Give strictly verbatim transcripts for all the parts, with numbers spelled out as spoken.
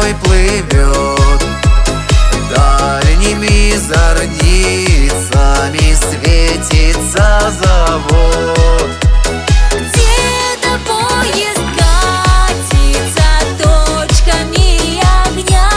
мой плывет, дальними зорницами светится завод. Где-то поезд катится точками огня,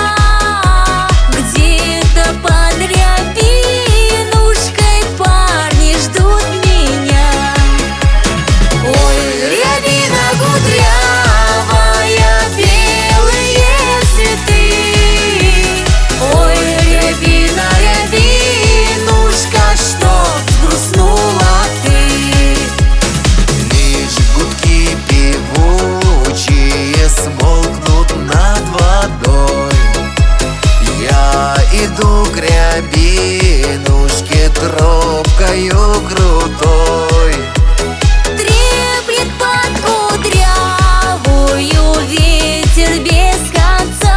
где-то под рябинушкой парни ждут меня. Ой, рябина кудрявая, белые цветы. Ой, рябина, рябинушка, что грустнула ты? Лишь гудки певучие смолкнут над водой. Я иду к рябинушке тропкою крутой. Треплет под кудрявую ветер без конца.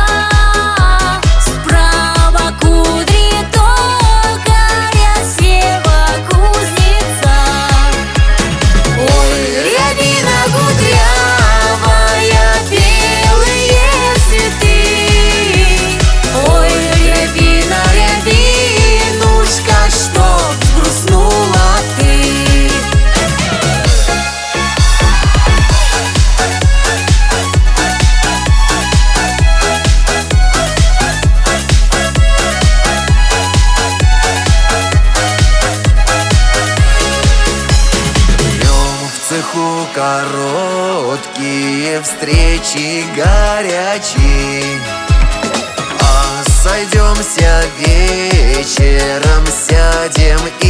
Справа кудри токаря, слева кузнеца. Ой, рябина кудрявая, белые цветы. Ой, рябина, рябинушка, что грустнула ты? Днем в цеху короткие встречи горячие, а сойдемся вечером, сядем